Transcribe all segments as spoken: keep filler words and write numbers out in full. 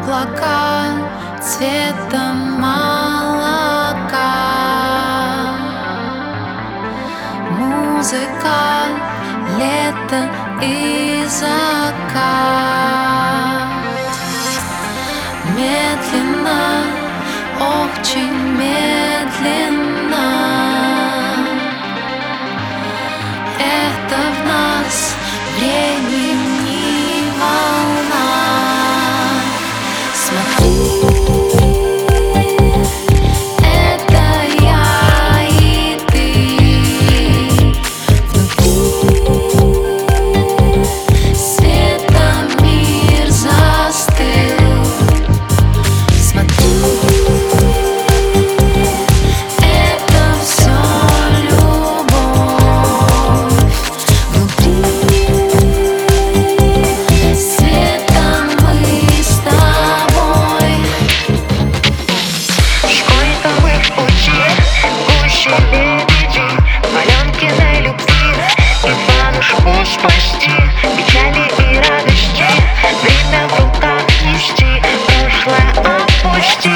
облака цвета молока. Музыка, лето и закат. Медленно, очень медленно. Это в нас времени волна. Смотри, это я и ты. Внутри света мир застыл. Смотри, это все любовь. Внутри света мы с тобой. Сколько мы в пути, гуще лебеди, паленки на любви, Иванушку спасти, печали и радости, время в руках нести, прошлое опусти.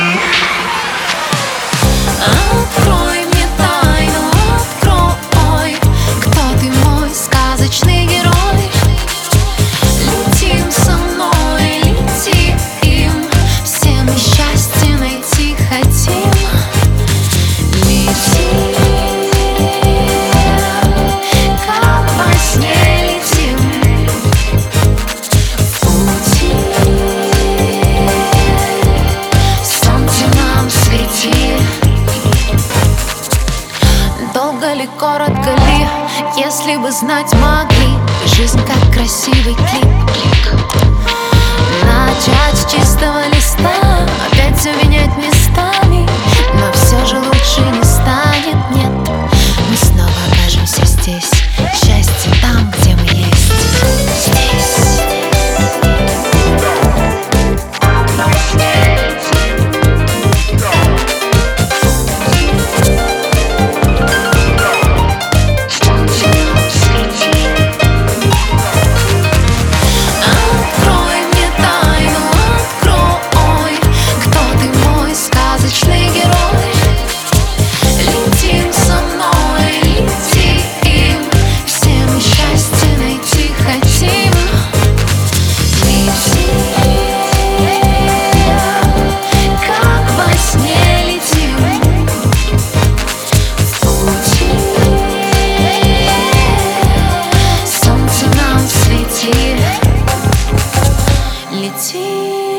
Открой мне тайну, открой, кто ты мой сказочный герой. Летим со мной, летим, все мы счастье найти хотим. Летим, как во сне летим. В пути солнце нам свети. Долго ли, коротко ли, если бы знать могли. Жизнь как красивый клип. Начать с чистого листа, опять все менять местами, но все же лучше не станет, нет. Мы снова окажемся здесь, счастье там, где мы есть. Здесь. Открой мне тайну, открой, кто ты мой сказочный герой. Летим со мной, летим, все мы счастье найти хотим. Летим, как во сне летим. В пути солнце нам свети. Летим.